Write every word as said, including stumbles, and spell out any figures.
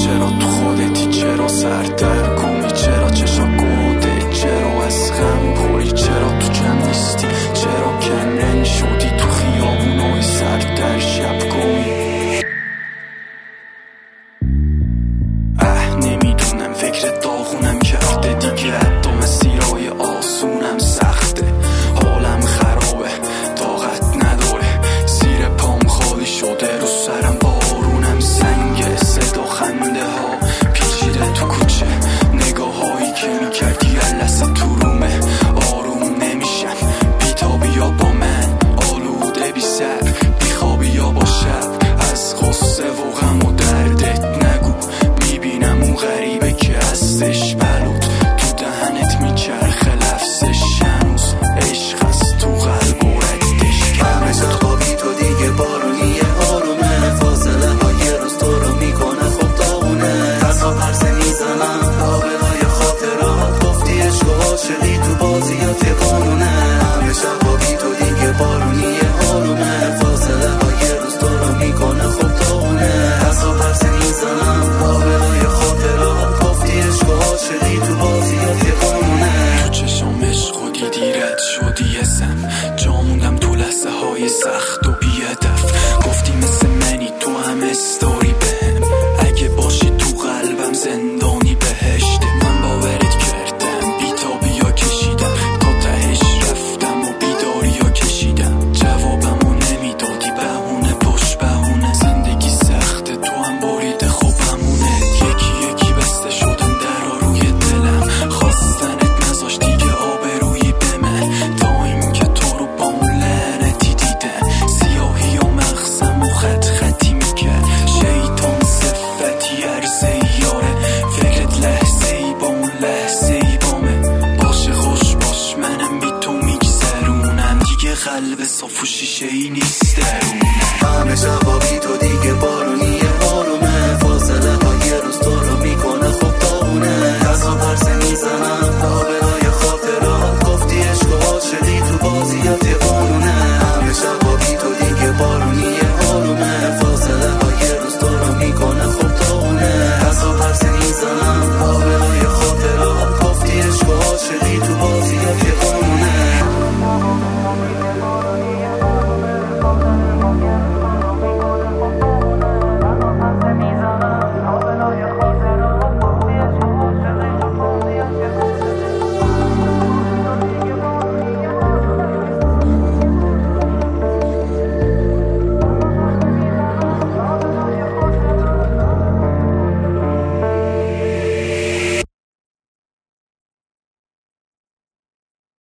چرا تو خودتی، چرا سردر کنی، چرا چشا گوده، چرا از غم پری، چرا تو جمع نیستی، چرا کنن شدی تو خیابونای سرد در شب گویی. اه نمیدونم فکر داغونم کرده دیگه، حتی مسیرای آسونم سخته، حالم خرابه طاقت نداره، زیر پام خالی شده رو سرم بارونم سنگه، صدا خنده ها پیچیده تو کوچه، نگاه هایی که میکردی لحظه تو رومه، آروم نمیشم بیتابی یا با من، آلوده بی سر بی خوابی یا با شب، از غصه و غم و دردت نگو، میبینم اون غریبه که هستش بلود تو دهنت میچرخه لفظش، هنوز عشق از تو قلب و ردش همه شب خوابی تو دیگه بارونیه آرومه، فاصله های روز تو رو میکنه خوب داغونه، ترسا پرسه میزنم لابلای خاطرات، گفتی عشق و عاشقی تو بازیات قانونه، همه شب خوابی تو دیگه بارونیه آرومه، فاصله های روز تو رو میکنه خوب داغونه، ترسا پرسه میزنم لابلای خاطرات، گفتی عشق و عاشقی تو بازیات قانونه. تو چشام عشق و دیدی رد شدی ازم، جاموندم تو لحظه های سخت و بی‌هدف، گفتی مثل منی تو هم استوری بهم، اگه باشی تو قلبم زندان